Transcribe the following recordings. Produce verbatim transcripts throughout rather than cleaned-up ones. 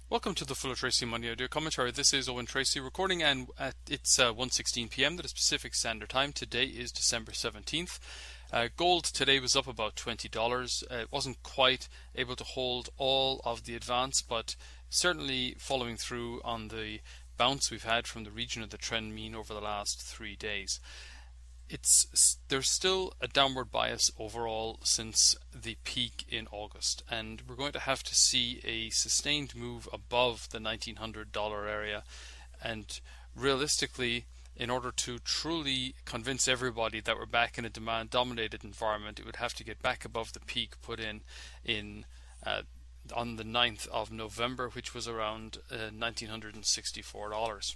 Welcome to the Full of Tracy Money Audio Commentary. This is Owen Tracy recording, and at, it's uh, one sixteen p m that is Pacific Standard Time. Today is December seventeenth. Uh, gold today was up about twenty dollars. Uh, it wasn't quite able to hold all of the advance, but certainly following through on the bounce we've had from the region of the trend mean over the last three days. It's there's still a downward bias overall since the peak in August, and we're going to have to see a sustained move above the nineteen hundred dollar area, and realistically, in order to truly convince everybody that we're back in a demand dominated environment, it would have to get back above the peak put in in uh, on the ninth of November, which was around uh, one thousand nine hundred sixty-four dollars.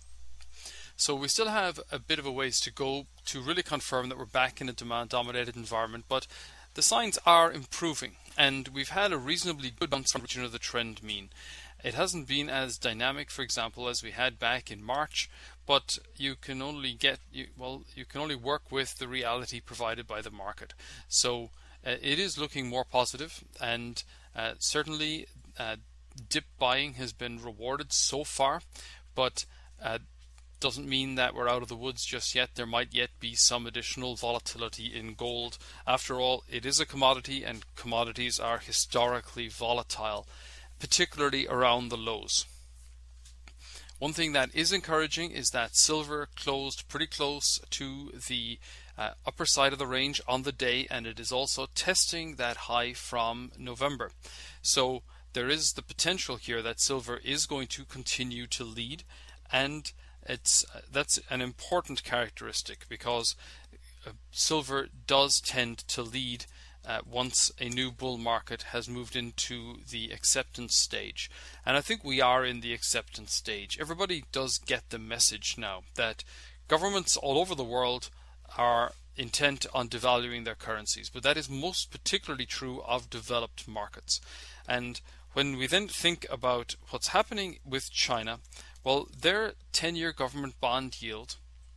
So we still have a bit of a ways to go to really confirm that we're back in a demand-dominated environment, but the signs are improving, and we've had a reasonably good bounce from the region of the trend mean. It hasn't been as dynamic, for example, as we had back in March, but you can only get you, well, you can only work with the reality provided by the market. So uh, it is looking more positive, and uh, certainly uh, dip buying has been rewarded so far, but uh, doesn't mean that we're out of the woods just yet. There might yet be some additional volatility in gold. After all, it is a commodity, and commodities are historically volatile, particularly around the lows. One thing that is encouraging is that silver closed pretty close to the uh, upper side of the range on the day, and it is also testing that high from November. So there is the potential here that silver is going to continue to lead, and It's uh, that's an important characteristic, because uh, silver does tend to lead uh, once a new bull market has moved into the acceptance stage. And I think we are in the acceptance stage. Everybody does get the message now that governments all over the world are intent on devaluing their currencies, but that is most particularly true of developed markets. And when we then think about what's happening with China, well, their ten-year government bond yield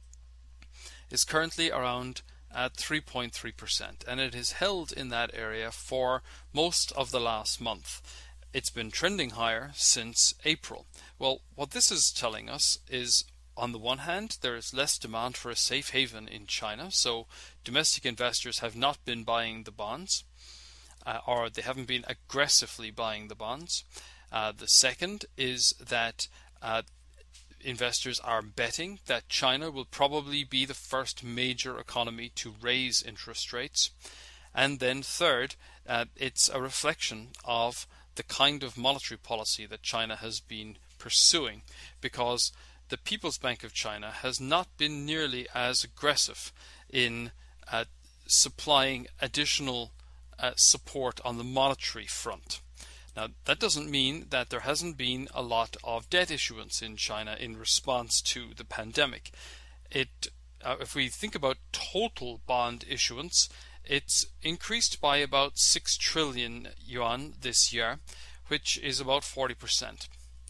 is currently around at three point three percent, and it has held in that area for most of the last month. It's been trending higher since April. Well, what this is telling us is, on the one hand, there is less demand for a safe haven in China, so domestic investors have not been buying the bonds, uh, or they haven't been aggressively buying the bonds. Uh, the second is that uh, investors are betting that China will probably be the first major economy to raise interest rates. And then third, uh, it's a reflection of the kind of monetary policy that China has been pursuing, because the People's Bank of China has not been nearly as aggressive in uh, supplying additional uh, support on the monetary front. Now, that doesn't mean that there hasn't been a lot of debt issuance in China in response to the pandemic. It, uh, if we think about total bond issuance, it's increased by about six trillion yuan this year, which is about forty percent.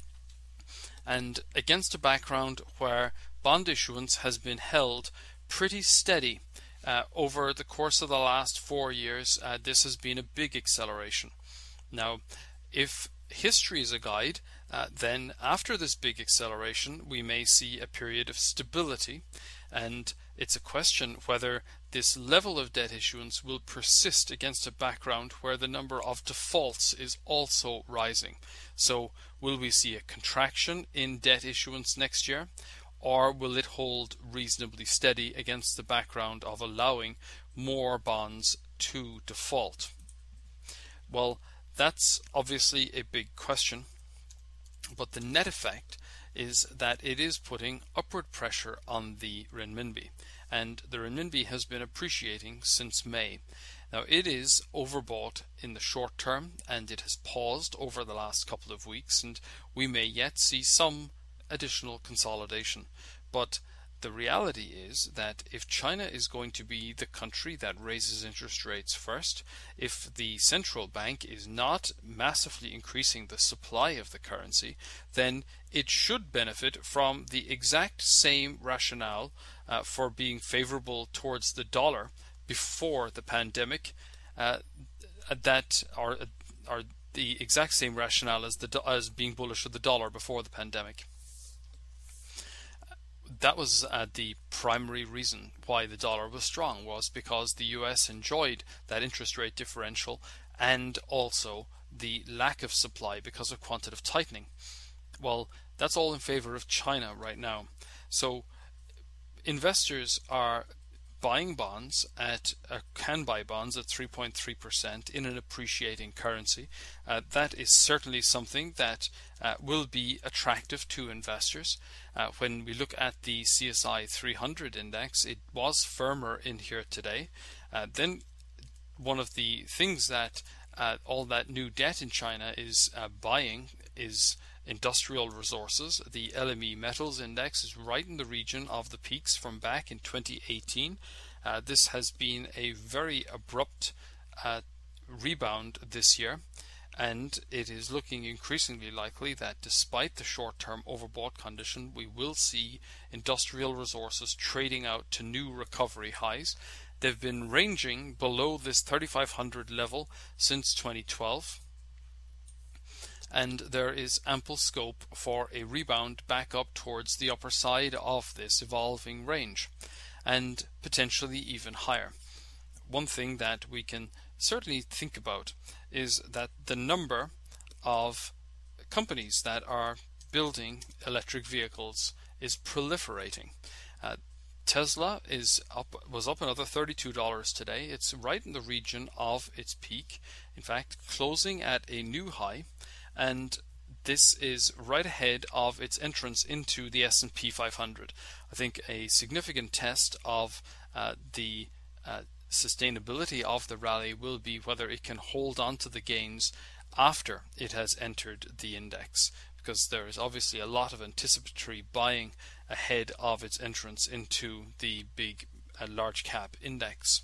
And against a background where bond issuance has been held pretty steady uh, over the course of the last four years, uh, this has been a big acceleration. Now, if history is a guide, uh, then after this big acceleration we may see a period of stability, and it's a question whether this level of debt issuance will persist against a background where the number of defaults is also rising. So will we see a contraction in debt issuance next year, or will it hold reasonably steady against the background of allowing more bonds to default? Well, that's obviously a big question, but the net effect is that it is putting upward pressure on the renminbi, and the renminbi has been appreciating since May. Now, it is overbought in the short term, and it has paused over the last couple of weeks, and we may yet see some additional consolidation. But the reality is that if China is going to be the country that raises interest rates first, if the central bank is not massively increasing the supply of the currency, then it should benefit from the exact same rationale uh, for being favorable towards the dollar before the pandemic uh, that or, or the exact same rationale as the as being bullish of the dollar before the pandemic. That was uh, the primary reason why the dollar was strong, was because the U S enjoyed that interest rate differential and also the lack of supply because of quantitative tightening. Well, that's all in favor of China right now. So investors are buying bonds at uh, can buy bonds at three point three percent in an appreciating currency. Uh, that is certainly something that uh, will be attractive to investors. Uh, when we look at the C S I three hundred index, it was firmer in here today. Uh, then one of the things that uh, all that new debt in China is uh, buying is industrial resources. The L M E metals index is right in the region of the peaks from back in twenty eighteen. Uh, this has been a very abrupt uh, rebound this year, and it is looking increasingly likely that despite the short-term overbought condition, we will see industrial resources trading out to new recovery highs. They've been ranging below this thirty-five hundred level since twenty twelve. And there is ample scope for a rebound back up towards the upper side of this evolving range, and potentially even higher. One thing that we can certainly think about is that the number of companies that are building electric vehicles is proliferating. Uh, Tesla is up, was up another thirty-two dollars today. It's right in the region of its peak, in fact closing at a new high, and this is right ahead of its entrance into the S and P five hundred. I think a significant test of uh, the uh, sustainability of the rally will be whether it can hold on to the gains after it has entered the index, because there is obviously a lot of anticipatory buying ahead of its entrance into the big uh, large cap index.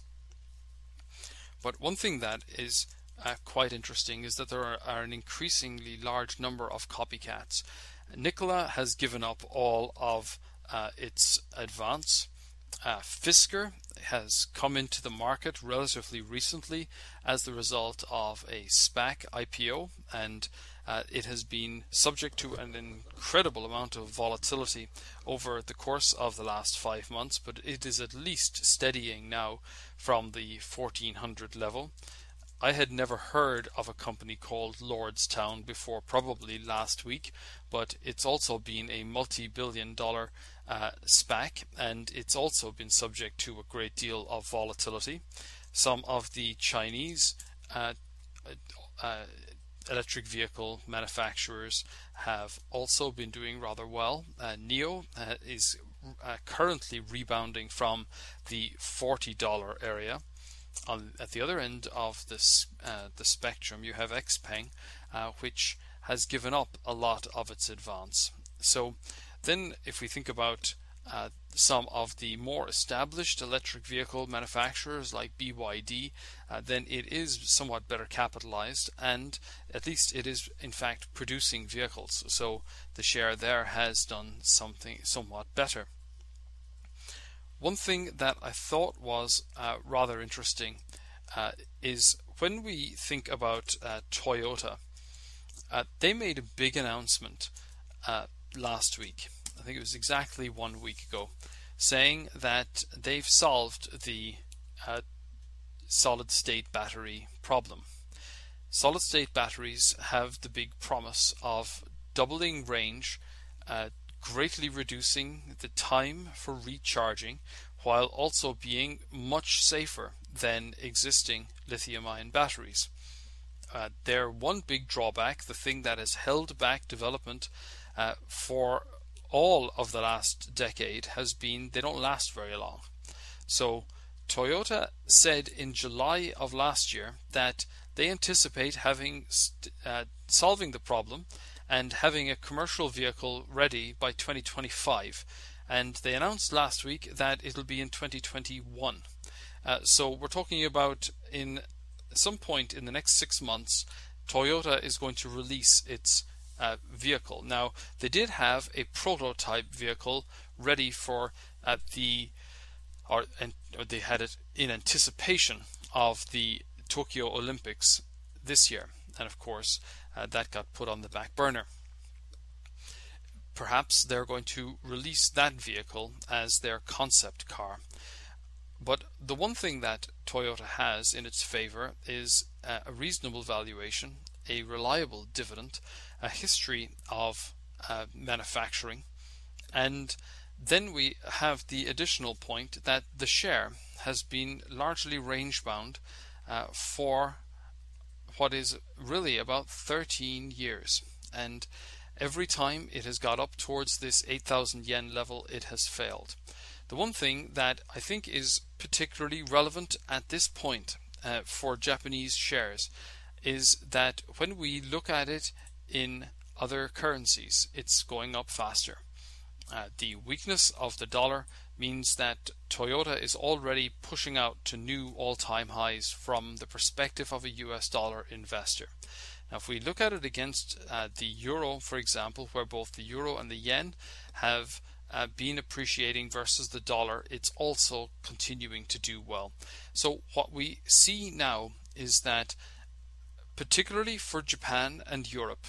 But one thing that is uh, quite interesting is that there are, are an increasingly large number of copycats. Nikola has given up all of uh, its advance. Uh, Fisker has come into the market relatively recently as the result of a SPAC I P O, and uh, it has been subject to an incredible amount of volatility over the course of the last five months, but it is at least steadying now from the fourteen hundred level. I had never heard of a company called Lordstown before, probably last week, but it's also been a multi-billion dollar uh, SPAC, and it's also been subject to a great deal of volatility. Some of the Chinese uh, uh, electric vehicle manufacturers have also been doing rather well. Uh, N I O uh, is uh, currently rebounding from the forty dollar area. On, at the other end of this uh, the spectrum, you have Xpeng, uh, which has given up a lot of its advance. So then if we think about uh, some of the more established electric vehicle manufacturers like B Y D, uh, then it is somewhat better capitalized, and at least it is in fact producing vehicles. So the share there has done something somewhat better. One thing that I thought was uh, rather interesting uh, is when we think about uh, Toyota, uh, they made a big announcement uh, last week. I think it was exactly one week ago, saying that they've solved the uh, solid-state battery problem. Solid-state batteries have the big promise of doubling range, uh, greatly reducing the time for recharging, while also being much safer than existing lithium-ion batteries. Uh, their one big drawback, the thing that has held back development uh, for all of the last decade, has been they don't last very long. So Toyota said in July of last year that they anticipate having uh, solving the problem and having a commercial vehicle ready by twenty twenty-five, and they announced last week that it'll be in twenty twenty-one. Uh, so we're talking about in some point in the next six months, Toyota is going to release its uh, vehicle. Now, they did have a prototype vehicle ready for uh, the, or, and, or they had it in anticipation of the Tokyo Olympics this year. and of course uh, that got put on the back burner. Perhaps they're going to release that vehicle as their concept car. But the one thing that Toyota has in its favor is uh, a reasonable valuation, a reliable dividend, a history of uh, manufacturing, and then we have the additional point that the share has been largely range bound uh, for what is really about thirteen years, and every time it has got up towards this eight thousand yen level, it has failed. The one thing that I think is particularly relevant at this point uh, for Japanese shares is that when we look at it in other currencies, it's going up faster. Uh, the weakness of the dollar means that Toyota is already pushing out to new all-time highs from the perspective of a U S dollar investor. Now, if we look at it against uh, the euro, for example, where both the euro and the yen have uh, been appreciating versus the dollar, it's also continuing to do well. So what we see now is that, particularly for Japan and Europe,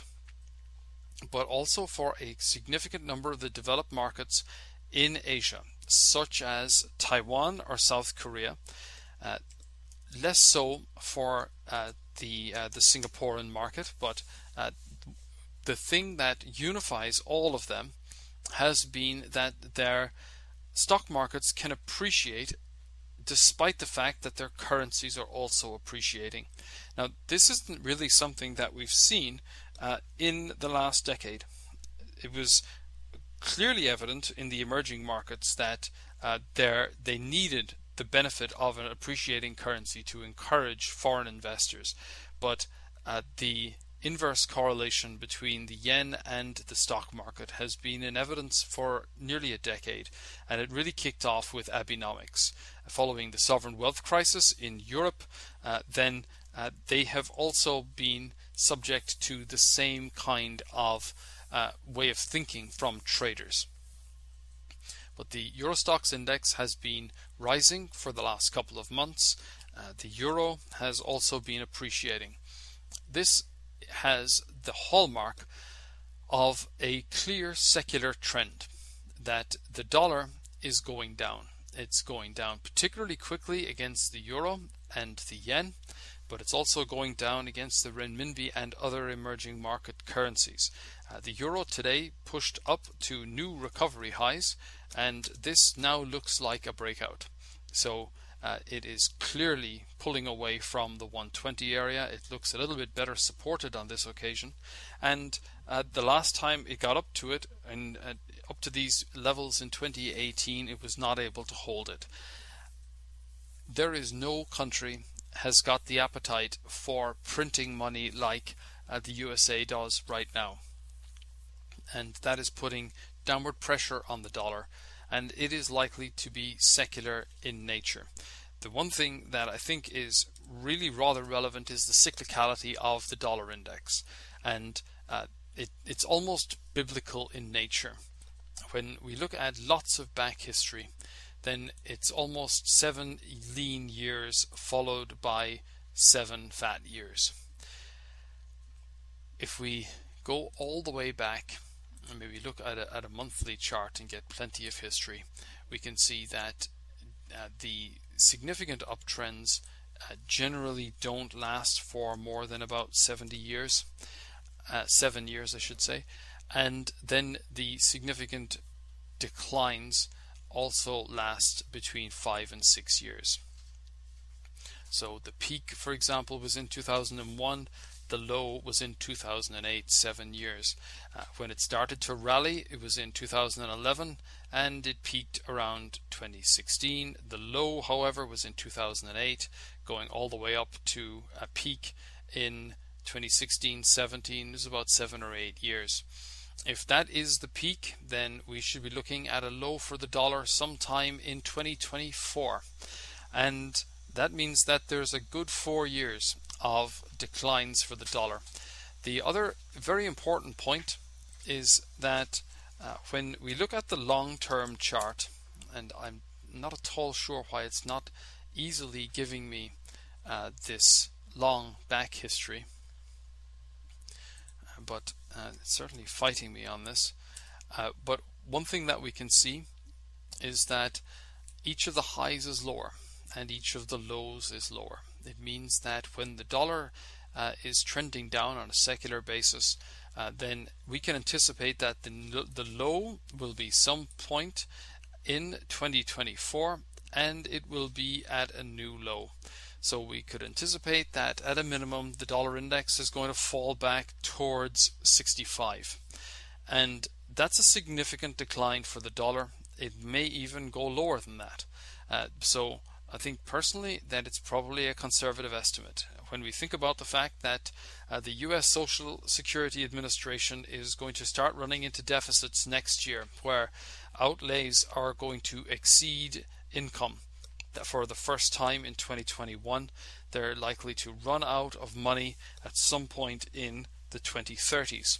but also for a significant number of the developed markets in Asia, such as Taiwan or South Korea, uh, less so for uh, the uh, the Singaporean market, but uh, the thing that unifies all of them has been that their stock markets can appreciate despite the fact that their currencies are also appreciating. Now, this isn't really something that we've seen uh, in the last decade. It was clearly evident in the emerging markets that uh, they needed the benefit of an appreciating currency to encourage foreign investors, but uh, the inverse correlation between the yen and the stock market has been in evidence for nearly a decade, and it really kicked off with Abenomics. Following the sovereign wealth crisis in Europe, uh, then uh, they have also been subject to the same kind of uh, way of thinking from traders. But the Euro Stoxx index has been rising for the last couple of months. Uh, the euro has also been appreciating. This has the hallmark of a clear secular trend that the dollar is going down. It's going down particularly quickly against the euro and the yen, but it's also going down against the renminbi and other emerging market currencies. Uh, the euro today pushed up to new recovery highs, and this now looks like a breakout. So uh, it is clearly pulling away from the one twenty area. It looks a little bit better supported on this occasion, and uh, the last time it got up to it and uh, up to these levels in twenty eighteen, it was not able to hold it. There is no country has got the appetite for printing money like uh, the U S A does right now, and that is putting downward pressure on the dollar, and it is likely to be secular in nature. The one thing that I think is really rather relevant is the cyclicality of the dollar index, and uh, it, it's almost biblical in nature. When we look at lots of back history, then it's almost seven lean years followed by seven fat years. If we go all the way back and maybe look at a, at a monthly chart and get plenty of history, we can see that uh, the significant uptrends uh, generally don't last for more than about seventy years, uh, seven years I should say, and then the significant declines also last between five and six years. So the peak, for example, was in two thousand one. The low was in two thousand eight, seven years. Uh, when it started to rally, it was in two thousand eleven, and it peaked around twenty sixteen. The low, however, was in two thousand eight, going all the way up to a peak in twenty sixteen seventeen. It was about seven or eight years. If that is the peak, then we should be looking at a low for the dollar sometime in twenty twenty-four. And that means that there's a good four years of declines for the dollar. The other very important point is that uh, when we look at the long-term chart, and I'm not at all sure why it's not easily giving me uh, this long back history. but uh, it's certainly fighting me on this. Uh, but one thing that we can see is that each of the highs is lower and each of the lows is lower. It means that when the dollar uh, is trending down on a secular basis, uh, then we can anticipate that the, the low will be some point in twenty twenty-four, and it will be at a new low. So we could anticipate that at a minimum the dollar index is going to fall back towards sixty-five, and that's a significant decline for the dollar. It may even go lower than that. Uh, so I think personally that it's probably a conservative estimate. When we think about the fact that uh, the U S Social Security Administration is going to start running into deficits next year, where outlays are going to exceed income. That for the first time in twenty twenty-one, they're likely to run out of money at some point in the twenty thirties.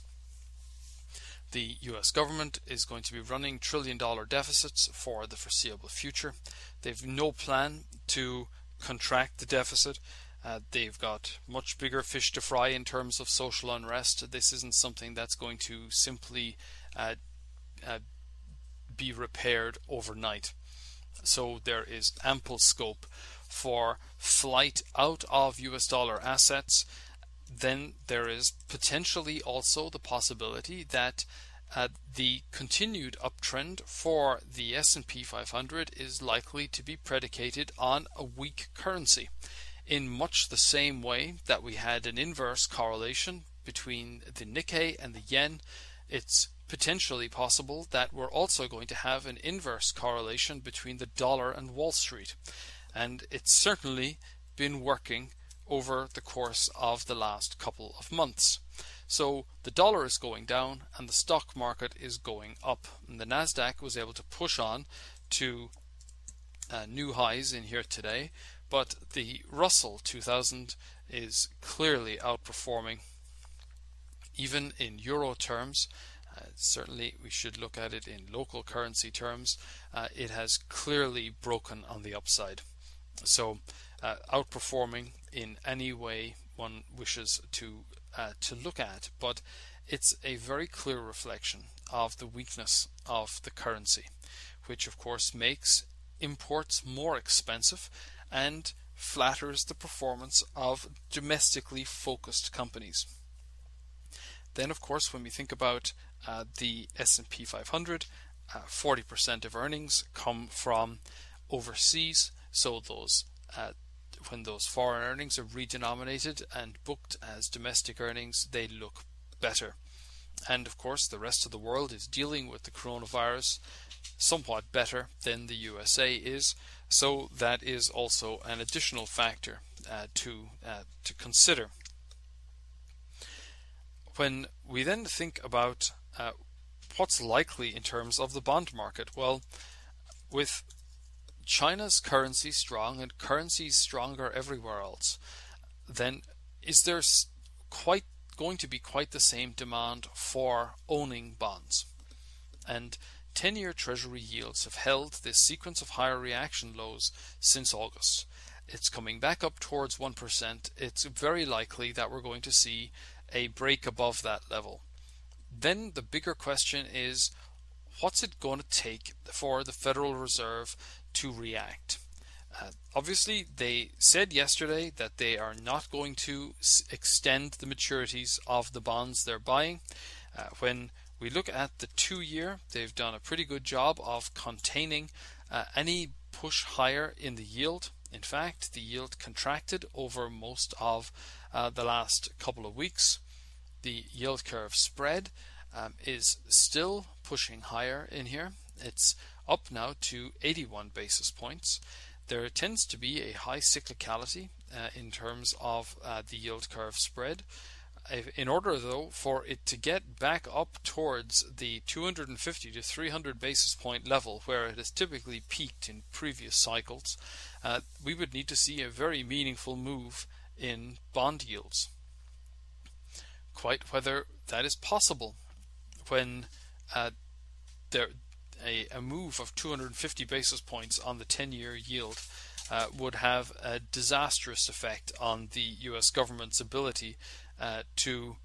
The U S government is going to be running trillion dollar deficits for the foreseeable future. They've no plan to contract the deficit. Uh, they've got much bigger fish to fry in terms of social unrest. This isn't something that's going to simply uh, uh, be repaired overnight. So there is ample scope for flight out of U S dollar assets. Then there is potentially also the possibility that uh, the continued uptrend for the S and P five hundred is likely to be predicated on a weak currency, in much the same way that we had an inverse correlation between the Nikkei and the yen. It's potentially possible that we're also going to have an inverse correlation between the dollar and Wall Street, and it's certainly been working over the course of the last couple of months. So the dollar is going down and the stock market is going up, and the Nasdaq was able to push on to uh, new highs in here today, but the Russell two thousand is clearly outperforming, even in euro terms. Uh, certainly we should look at it in local currency terms. Uh, it has clearly broken on the upside. So uh, outperforming in any way one wishes to uh, to look at, but it's a very clear reflection of the weakness of the currency, which of course makes imports more expensive and flatters the performance of domestically focused companies. Then of course when we think about uh, the S and P five hundred, uh, forty percent of earnings come from overseas, so those uh, when those foreign earnings are redenominated and booked as domestic earnings, they look better. And of course the rest of the world is dealing with the coronavirus somewhat better than the U S A is, so that is also an additional factor uh, to uh, to consider. When we then think about uh, what's likely in terms of the bond market, well, with China's currency strong and currencies stronger everywhere else, then is there quite going to be quite the same demand for owning bonds? And ten-year Treasury yields have held this sequence of higher reaction lows since August. It's coming back up towards one percent. It's very likely that we're going to see a break above that level. Then the bigger question is, what's it going to take for the Federal Reserve to react? Uh, obviously, they said yesterday that they are not going to s- extend the maturities of the bonds they're buying. Uh, when we look at the two-year, they've done a pretty good job of containing uh, any push higher in the yield. In fact, the yield contracted over most of uh, the last couple of weeks. The yield curve spread um, is still pushing higher in here. It's up now to eighty-one basis points. There tends to be a high cyclicality uh, in terms of uh, the yield curve spread. In order, though, for it to get back up towards the two hundred fifty to three hundred basis point level where it has typically peaked in previous cycles, uh, we would need to see a very meaningful move in bond yields. Quite whether that is possible when uh, there a, a move of two hundred fifty basis points on the ten-year yield uh, would have a disastrous effect on the U S government's ability Uh, to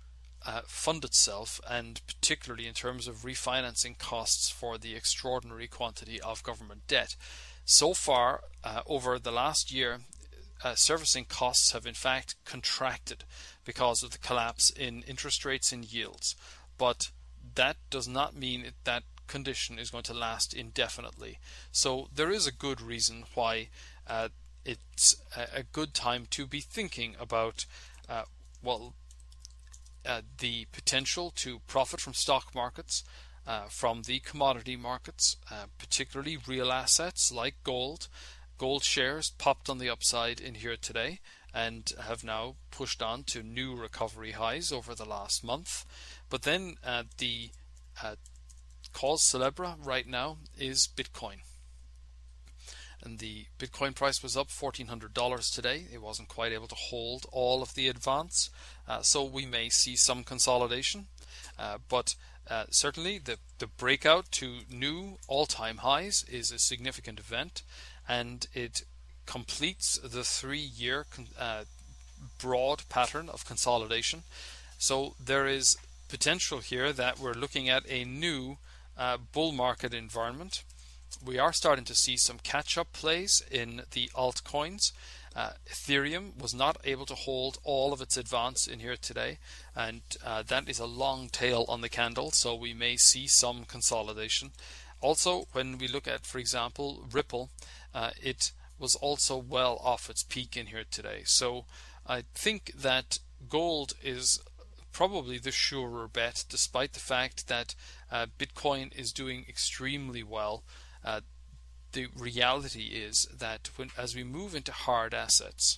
uh, fund itself, and particularly in terms of refinancing costs for the extraordinary quantity of government debt. So far, uh, over the last year, uh, servicing costs have in fact contracted because of the collapse in interest rates and yields. But that does not mean that condition is going to last indefinitely. So there is a good reason why uh, it's a good time to be thinking about uh, well uh, the potential to profit from stock markets, uh, from the commodity markets, uh, particularly real assets like gold. Gold shares popped on the upside in here today and have now pushed on to new recovery highs over the last month. But then uh, the uh, cause célèbre right now is Bitcoin. And the Bitcoin price was up fourteen hundred dollars today. It wasn't quite able to hold all of the advance, uh, so we may see some consolidation. Uh, but uh, certainly the, the breakout to new all-time highs is a significant event, and it completes the three-year uh, broad pattern of consolidation. So there is potential here that we're looking at a new uh, bull market environment. We are starting to see some catch-up plays in the altcoins. Uh, Ethereum was not able to hold all of its advance in here today, and uh, that is a long tail on the candle, so we may see some consolidation. Also, when we look at, for example, Ripple, uh, it was also well off its peak in here today. So I think that gold is probably the surer bet, despite the fact that uh, Bitcoin is doing extremely well. Uh, the reality is that when, as we move into hard assets,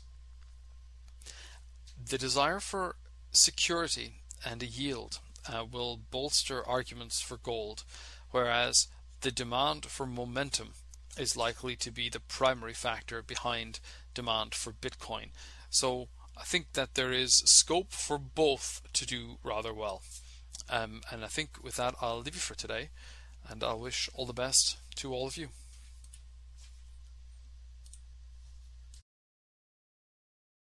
the desire for security and a yield uh, will bolster arguments for gold, whereas the demand for momentum is likely to be the primary factor behind demand for Bitcoin. So I think that there is scope for both to do rather well. Um, and I think with that, I'll leave you for today, and I'll wish all the best to all of you.